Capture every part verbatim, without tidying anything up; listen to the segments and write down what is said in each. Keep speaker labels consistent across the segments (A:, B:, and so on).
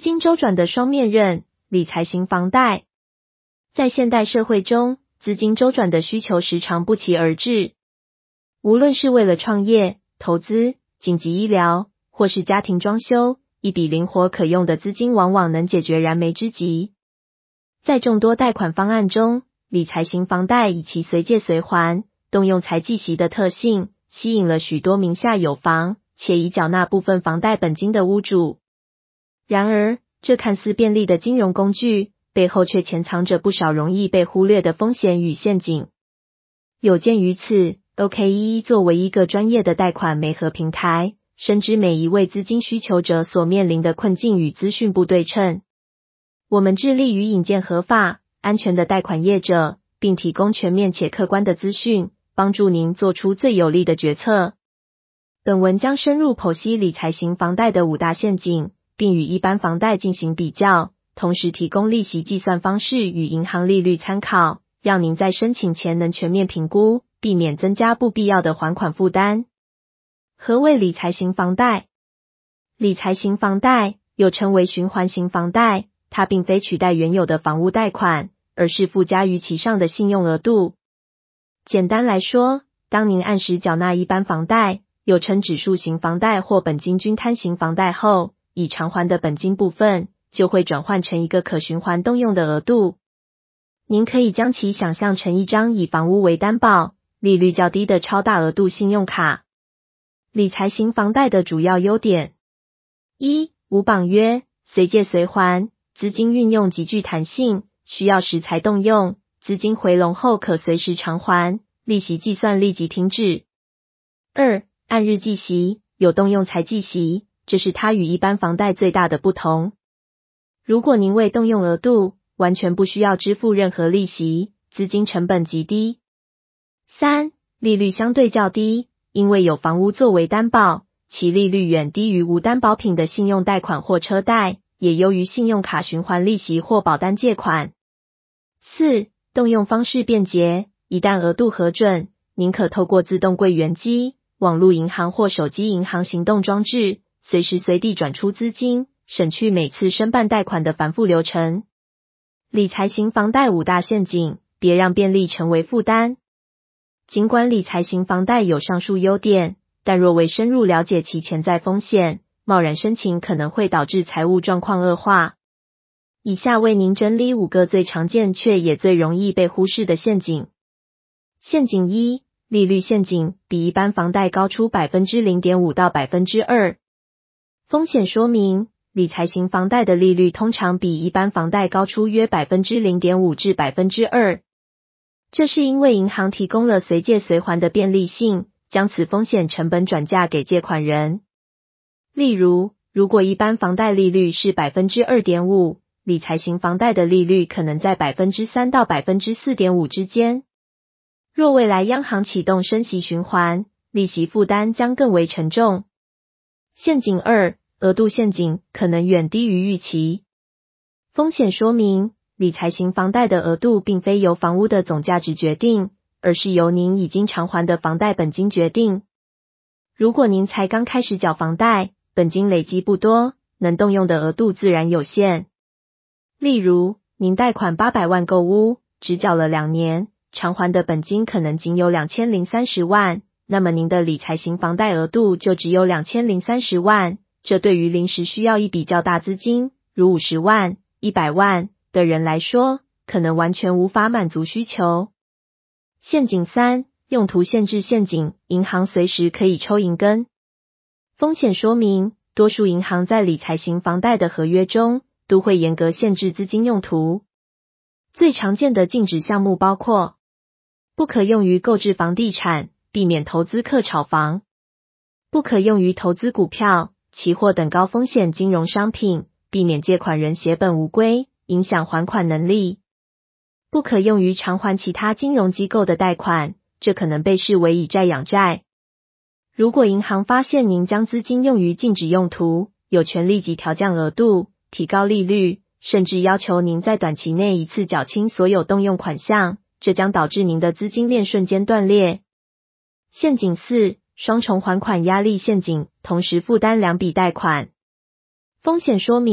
A: 金周转的双面刃，理财型房贷。在现代社会中，资金周转的需求时常不期而至。无论是为了创业、投资、紧急医疗，或是家庭装修，一笔灵活可用的资金往往能解决燃眉之急。在众多贷款方案中，理财型房贷以其随借随还、动用财计息的特性，吸引了许多名下有房且已缴纳部分房贷本金的屋主。然而，这看似便利的金融工具，背后却潜藏着不少容易被忽略的风险与陷阱。有鉴于此 ，O K E E 作为一个专业的贷款媒合平台，深知每一位资金需求者所面临的困境与资讯不对称。我们致力于引荐合法、安全的贷款业者，并提供全面且客观的资讯，帮助您做出最有利的决策。本文将深入剖析理财型房贷的五大陷阱，并与一般房贷进行比较，同时提供利息计算方式与银行利率参考，让您在申请前能全面评估，避免增加不必要的还款负担。何谓理财型房贷？理财型房贷又称为循环型房贷，它并非取代原有的房屋贷款，而是附加于其上的信用额度。简单来说，当您按时缴纳一般房贷，又称指数型房贷或本金均摊型房贷后，已偿还的本金部分就会转换成一个可循环动用的额度。您可以将其想象成一张以房屋为担保、利率较低的超大额度信用卡。理财型房贷的主要优点：一、无绑约，随借随还，资金运用极具弹性，需要时才动用，资金回笼后可随时偿还，利息计算立即停止。二、按日计息，有动用财计息，这是它与一般房贷最大的不同。如果您未动用额度，完全不需要支付任何利息，资金成本极低。三、利率相对较低，因为有房屋作为担保，其利率远低于无担保品的信用贷款或车贷，也优于信用卡循环利息或保单借款。四、动用方式便捷，一旦额度核准，您可透过自动柜员机、网络银行或手机银行行动装置，随时随地转出资金，省去每次申办贷款的繁复流程。理财型房贷五大陷阱，别让便利成为负担。尽管理财型房贷有上述优点，但若未深入了解其潜在风险，贸然申请可能会导致财务状况恶化。以下为您整理五个最常见却也最容易被忽视的陷阱。陷阱一：利率陷阱，比一般房贷高出 百分之零点五 到 百分之二。风险说明：理财型房贷的利率通常比一般房贷高出约 百分之零点五 至 百分之二。这是因为银行提供了随借随还的便利性，将此风险成本转嫁给借款人。例如，如果一般房贷利率是 百分之二点五， 理财型房贷的利率可能在 百分之三 到 百分之四点五 之间。若未来央行启动升息循环，利息负担将更为沉重。陷阱二：额度陷阱，可能远低于预期。风险说明：理财型房贷的额度并非由房屋的总价值决定，而是由您已经偿还的房贷本金决定。如果您才刚开始缴房贷，本金累积不多，能动用的额度自然有限。例如，您贷款八百万购屋，只缴了两年，偿还的本金可能仅有两千零三十万，那么您的理财型房贷额度就只有两千零三十万。这对于临时需要一笔较大资金，如五十万、一百万的人来说，可能完全无法满足需求。陷阱三：用途限制陷阱，银行随时可以抽银根。风险说明：多数银行在理财型房贷的合约中，都会严格限制资金用途。最常见的禁止项目包括：不可用于购置房地产，避免投资客炒房；不可用于投资股票、期货等高风险金融商品，避免借款人血本无归，影响还款能力；不可用于偿还其他金融机构的贷款，这可能被视为以债养债。如果银行发现您将资金用于禁止用途，有权立即调降额度、提高利率，甚至要求您在短期内一次缴清所有动用款项，这将导致您的资金链瞬间断裂。陷阱四：双重还款压力陷阱，同时负担两笔贷款。风险说明：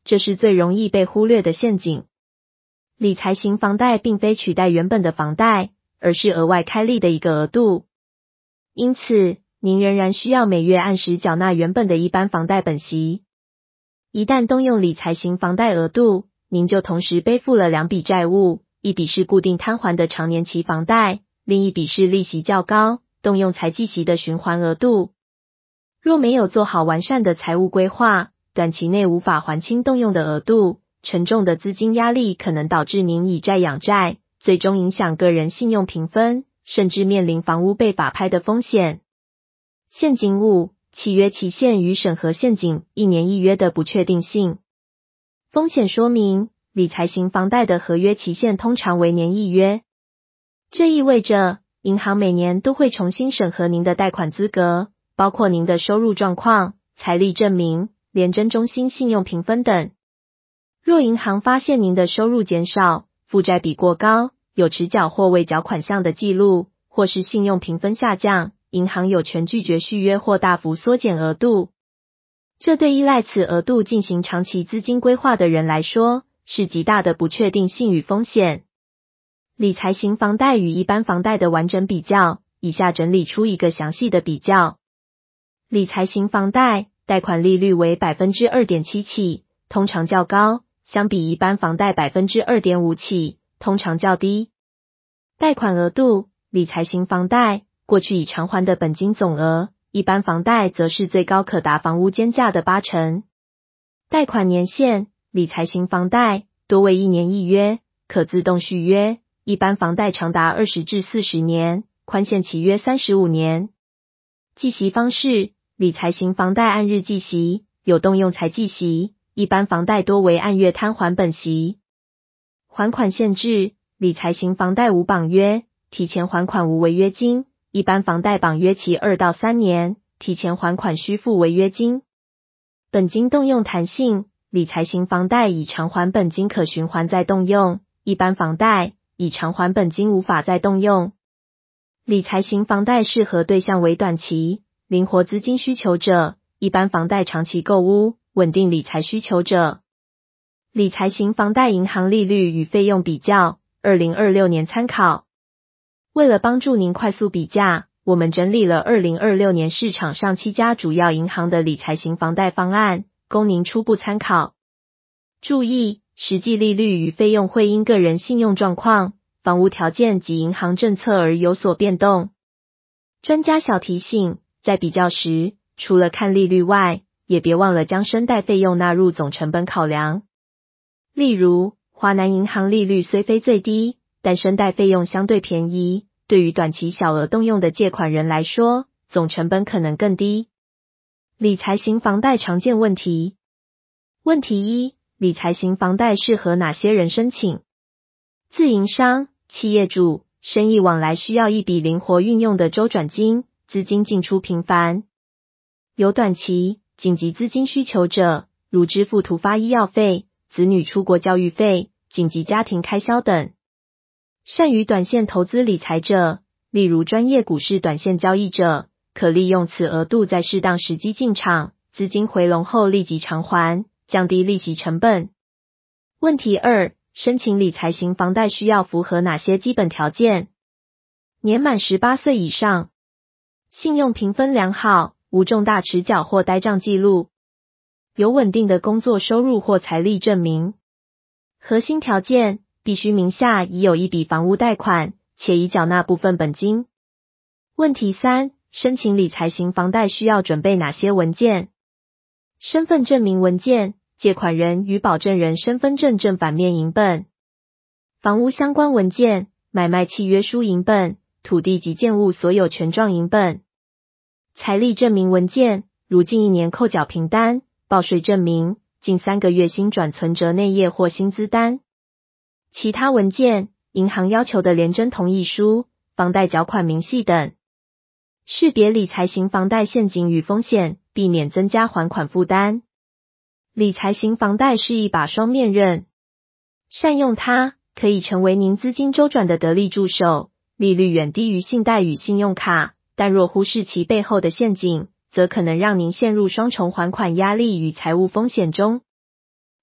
A: 这是最容易被忽略的陷阱。理财型房贷并非取代原本的房贷，而是额外开立的一个额度。因此，您仍然需要每月按时缴纳原本的一般房贷本息。一旦动用理财型房贷额度，您就同时背负了两笔债务，一笔是固定摊还的长年期房贷，另一笔是利息较高、动用财计息的循环额度。若没有做好完善的财务规划，短期内无法还清动用的额度，沉重的资金压力可能导致您以债养债，最终影响个人信用评分，甚至面临房屋被法拍的风险。陷阱五：契约期限与审核陷阱，一年一约的不确定性。风险说明：理财型房贷的合约期限通常为年一约，这意味着银行每年都会重新审核您的贷款资格，包括您的收入状况、财力证明、联征中心信用评分等。若银行发现您的收入减少、负债比过高、有迟缴或未缴款项的记录，或是信用评分下降，银行有权拒绝续约或大幅缩减额度。这对依赖此额度进行长期资金规划的人来说，是极大的不确定性与风险。理财型房贷与一般房贷的完整比较，以下整理出一个详细的比较。理财型房贷贷款利率为 百分之二点七 起，通常较高，相比一般房贷 百分之二点五 起，通常较低。贷款额度：理财型房贷过去已偿还的本金总额，一般房贷则是最高可达房屋间价的八成。贷款年限：理财型房贷多为一年一约，可自动续约，一般房贷长达二十至四十年，宽限期约三十五年。计息方式：理财型房贷按日计息，有动用财计息，一般房贷多为按月摊还本息。还款限制：理财型房贷无绑约，提前还款无违约金，一般房贷绑约期二到三年，提前还款需付违约金。本金动用弹性：理财型房贷已偿还本金可循环再动用，一般房贷已偿还本金无法再动用。理财型房贷适合对象为短期、灵活资金需求者，一般房贷长期购屋、稳定理财需求者。理财型房贷银行利率与费用比较，二零二六年参考。为了帮助您快速比价，我们整理了二零二六年市场上七家主要银行的理财型房贷方案，供您初步参考。注意，实际利率与费用会因个人信用状况、房屋条件及银行政策而有所变动。专家小提醒，在比较时，除了看利率外，也别忘了将生贷费用纳入总成本考量。例如，华南银行利率虽非最低，但生贷费用相对便宜，对于短期小额动用的借款人来说，总成本可能更低。理财型房贷常见问题。问题一：理财型房贷适合哪些人申请？自营商、企业主、生意往来需要一笔灵活运用的周转金，资金进出频繁。有短期、紧急资金需求者，如支付突发医药费、子女出国教育费、紧急家庭开销等。善于短线投资理财者，例如专业股市短线交易者，可利用此额度在适当时机进场，资金回笼后立即偿还，降低利息成本。问题二：申请理财型房贷需要符合哪些基本条件？年满十八岁以上，信用评分良好，无重大迟缴或呆账记录，有稳定的工作收入或财力证明。核心条件：必须名下已有一笔房屋贷款，且已缴纳部分本金。问题三：申请理财型房贷需要准备哪些文件？身份证明文件、借款人与保证人身份证正反面影本。房屋相关文件、买卖契约书影本、土地及建物所有权状影本。财力证明文件，如近一年扣缴凭单、报税证明、近三个月薪转存折内页或薪资单。其他文件，银行要求的联征同意书、房贷缴款明细等。识别理财型房贷陷阱与风险，避免增加还款负担。理财型房贷是一把双面刃，善用它，可以成为您资金周转的得力助手，利率远低于信贷与信用卡，但若忽视其背后的陷阱，则可能让您陷入双重还款压力与财务风险中。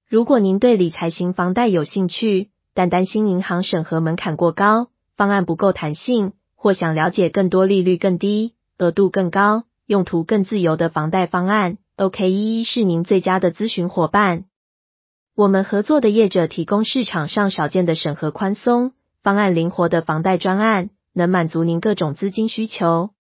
A: 如果您对理财型房贷有兴趣，但担心银行审核门槛过高，方案不够弹性，或想了解更多利率更低、额度更高、用途更自由的房贷方案 ，O K 一一是您最佳的咨询伙伴。我们合作的业者提供市场上少见的审核宽松、方案灵活的房贷专案，能满足您各种资金需求。